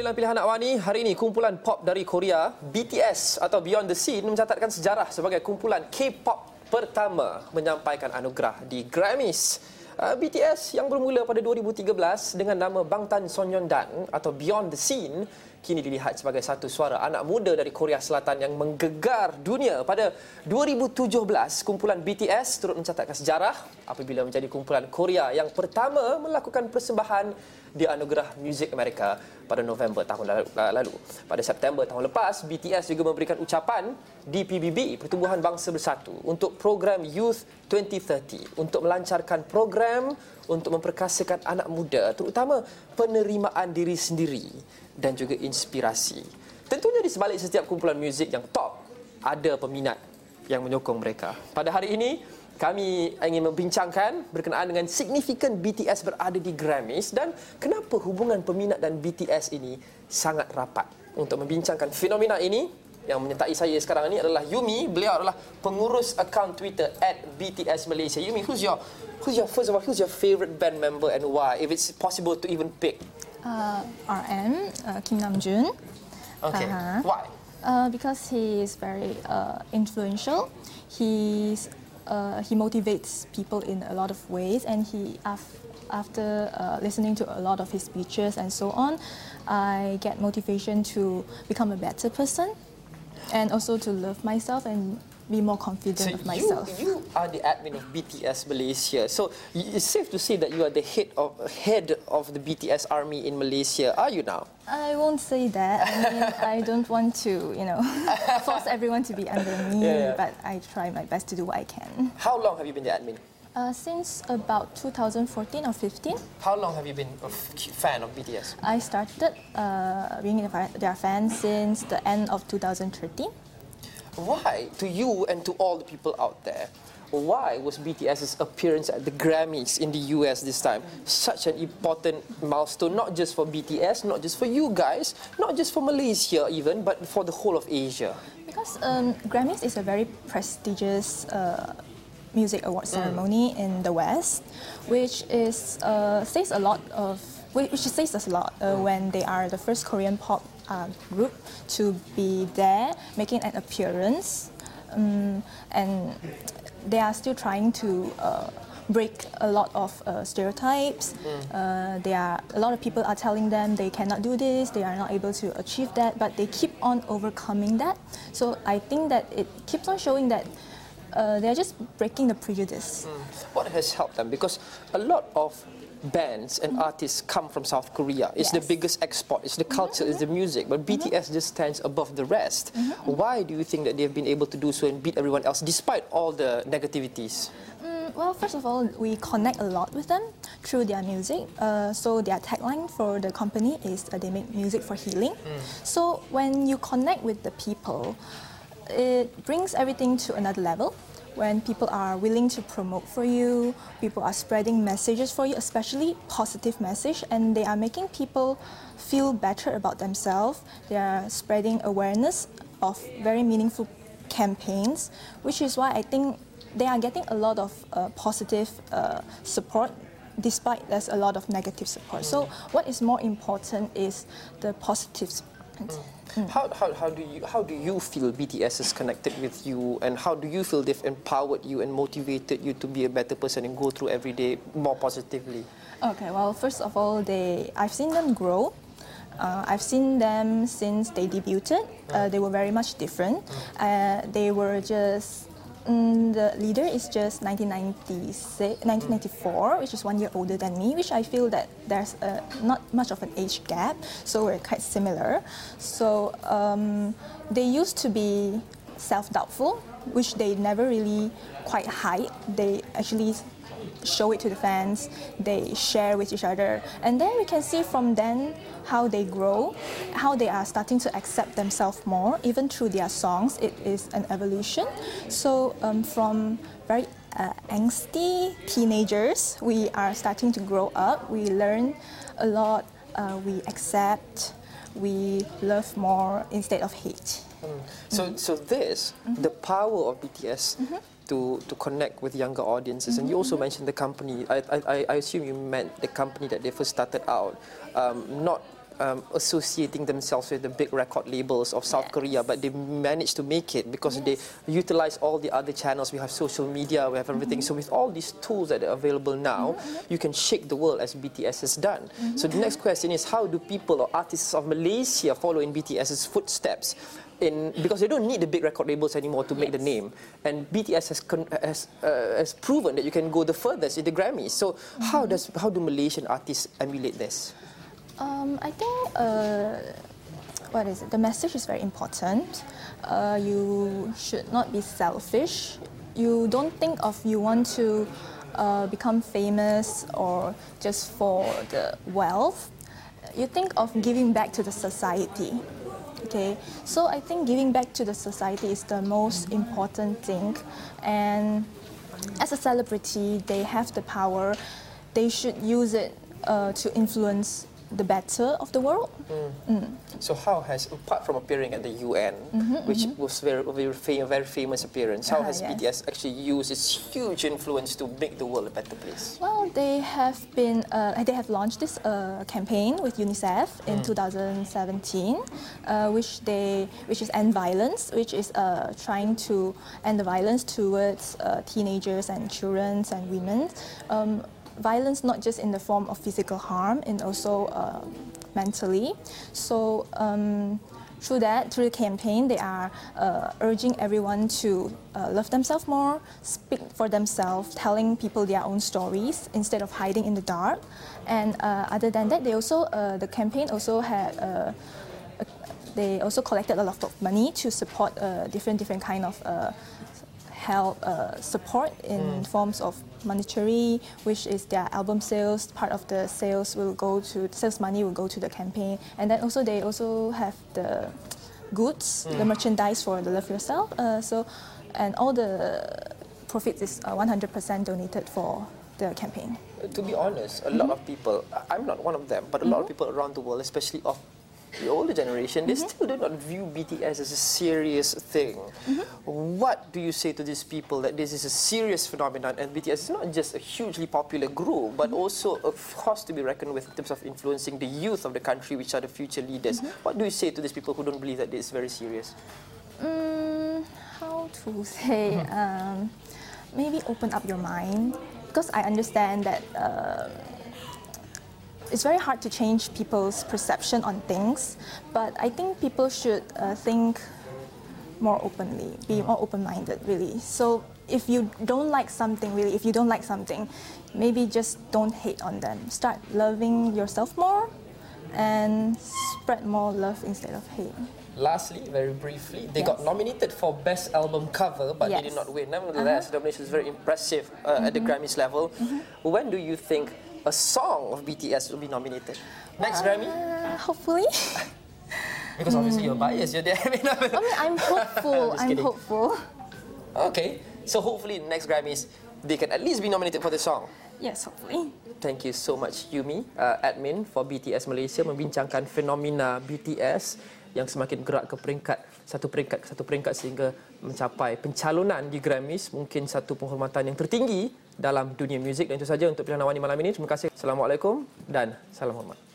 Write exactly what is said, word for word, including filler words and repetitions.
Kembali dalam Pilihan Anak Wani. Hari ini kumpulan pop dari Korea, B T S atau Beyond the Scene, mencatatkan sejarah sebagai kumpulan K-pop pertama menyampaikan anugerah di Grammys. Uh, B T S yang bermula pada dua ribu tiga belas dengan nama Bangtan Sonyeondan atau Beyond the Scene kini dilihat sebagai satu suara anak muda dari Korea Selatan yang menggegar dunia. Pada dua ribu tujuh belas, kumpulan B T S turut mencatatkan sejarah apabila menjadi kumpulan Korea yang pertama melakukan persembahan di Anugerah Muzik Amerika pada November tahun lalu. Pada September tahun lepas, B T S juga memberikan ucapan di P B B, Pertubuhan Bangsa Bersatu, untuk program Youth dua ribu tiga puluh untuk melancarkan program untuk memperkasakan anak muda, terutama penerimaan diri sendiri dan juga inspirasi. Tentunya di sebalik setiap kumpulan muzik yang top, ada peminat yang menyokong mereka. Pada hari ini, kami ingin membincangkan berkenaan dengan signifikan B T S berada di Grammys dan kenapa hubungan peminat dan B T S ini sangat rapat. Untuk membincangkan fenomena ini, yang menyertai saya sekarang ini adalah Yumi. Beliau adalah pengurus akaun Twitter at B T S Malaysia. Yumi, who's your, who's your first of all, who's your favorite band member and why? If it's possible to even pick. Uh, R M, uh, Kim Namjoon. Okay, uh-huh. Why? Uh, because he is very uh, influential. He's Uh, he motivates people in a lot of ways, and he af after uh, listening to a lot of his speeches and so on, I get motivation to become a better person and also to love myself and be more confident so of myself. You, you are the admin of B T S Malaysia, so it's safe to say that you are the head of head of the B T S army in Malaysia. Are you now? I won't say that. I mean, I don't want to, you know, force everyone to be under me, yeah, yeah. but I try my best to do what I can. How long have you been the admin? Uh, since about two thousand fourteen or fifteen. How long have you been a fan of B T S? I started uh, being their fan since the end of two thousand thirteen. Why, to you and to all the people out there, why was B T S's appearance at the Grammys in the U S this time such an important milestone, not just for B T S, not just for you guys, not just for Malaysia even, but for the whole of Asia? Because um, Grammys is a very prestigious uh, music award ceremony mm. in the West, which is uh, says a lot of, which says us a lot uh, mm. when they are the first Korean pop uh, group to be there, making an appearance, um, and they are still trying to uh, break a lot of uh, stereotypes. Mm. Uh, they are, a lot of people are telling them they cannot do this, they are not able to achieve that, but they keep on overcoming that. So I think that it keeps on showing that uh, they are just breaking the prejudice. Mm. What has helped them? Because a lot of bands and mm-hmm. artists come from South Korea. It's yes. the biggest export, it's the culture, mm-hmm. it's the music, but B T S mm-hmm. just stands above the rest. Mm-hmm. Why do you think that they've been able to do so and beat everyone else despite all the negativities? Mm, well, first of all, we connect a lot with them through their music. Uh, so their tagline for the company is uh, they make music for healing. Mm. So when you connect with the people, it brings everything to another level. When people are willing to promote for you, people are spreading messages for you, especially positive message, and they are making people feel better about themselves. They are spreading awareness of very meaningful campaigns, which is why I think they are getting a lot of uh, positive uh, support, despite there's a lot of negative support. Mm. So what is more important is the positive support. Mm. Mm. How, how, how, do you, how do you feel B T S is connected with you, and how do you feel they've empowered you and motivated you to be a better person and go through every day more positively? Okay, well, first of all, they I've seen them grow. Uh, I've seen them since they debuted. Uh, they were very much different. Uh, they were just... Mm, the leader is just nineteen ninety-four, which is one year older than me, which I feel that there's uh, not much of an age gap, so we're quite similar. So um, they used to be self-doubtful, which they never really quite hide. They actually show it to the fans, they share with each other, and then we can see from then how they grow, how they are starting to accept themselves more, even through their songs. It is an evolution. So um, from very uh, angsty teenagers, we are starting to grow up, we learn a lot, uh, we accept, we love more instead of hate. Mm. So, mm. so this, mm-hmm. the power of B T S, mm-hmm. to, to connect with younger audiences. Mm-hmm. And you also mentioned the company. I, I, I assume you meant the company that they first started out, um, not um, associating themselves with the big record labels of South Yes. Korea, but they managed to make it because Yes. they utilize all the other channels. We have social media, we have everything. Mm-hmm. So with all these tools that are available now, Mm-hmm. you can shake the world as B T S has done. Mm-hmm. So the next question is, how do people or artists of Malaysia follow in B T S's footsteps? In, because they don't need the big record labels anymore to make the Yes. name, and B T S has con- has, uh, has proven that you can go the furthest in the Grammys. So how does how do Malaysian artists emulate this? Um, I think uh, what is it? The message is very important. Uh, you should not be selfish. You don't think of you want to uh, become famous or just for the wealth. You think of giving back to the society. Okay, so I think giving back to the society is the most important thing. And as a celebrity, they have the power. They should use it uh, to influence the better of the world. Mm. So how has, apart from appearing at the U N, which was very, very, fam- very famous appearance, how Ah, has yes. B T S actually used its huge influence to make the world a better place? Well, they have been uh, they have launched this uh, campaign with UNICEF in two thousand seventeen, uh, which they which is end violence, which is uh, trying to end the violence towards uh, teenagers and children and women. Um, violence not just in the form of physical harm, and also uh, mentally. So um, through that, through the campaign, they are uh, urging everyone to uh, love themselves more, speak for themselves, telling people their own stories instead of hiding in the dark. And uh, other than that, they also uh, the campaign also had. Uh, they also collected a lot of money to support uh, different different kind of uh, help uh, support in forms of monetary, which is their album sales. Part of the sales will go to sales money will go to the campaign, and then also they also have the goods, the merchandise for the Love Yourself. Uh, so, and all the profits is uh, one hundred percent donated for the campaign. To be honest, a lot of people, I- I'm not one of them, but a lot of people around the world, especially of the older generation, they still do not view B T S as a serious thing. What do you say to these people that this is a serious phenomenon and B T S is not just a hugely popular group, but also a force to be reckoned with in terms of influencing the youth of the country, which are the future leaders? What do you say to these people who don't believe that this is very serious? Mm, how to say? Um, maybe open up your mind, because I understand that uh, it's very hard to change people's perception on things, but I think people should uh, think more openly, be more open-minded, really. So if you don't like something, really, if you don't like something, maybe just don't hate on them. Start loving yourself more and spread more love instead of hate. Lastly, very briefly, they Yes. got nominated for Best Album Cover, but they did Yes. not win. Nevertheless, the nomination is very impressive uh, at the Grammys level. When do you think a song of B T S will be nominated? Next Grammy? Uh, hopefully. Because obviously you're biased, you're there. I mean, I'm hopeful. Just I'm kidding. hopeful. Okay, so hopefully next Grammys, they can at least be nominated for the song. Yes, hopefully. Thank you so much, Yumi, uh, admin for B T S Malaysia, membincangkan fenomena B T S yang semakin gerak ke peringkat, satu peringkat ke satu peringkat sehingga mencapai pencalonan di Grammys, mungkin satu penghormatan yang tertinggi dalam dunia muzik. Dan itu saja untuk Pilihan Awani malam ini. Terima kasih. Assalamualaikum dan salam hormat.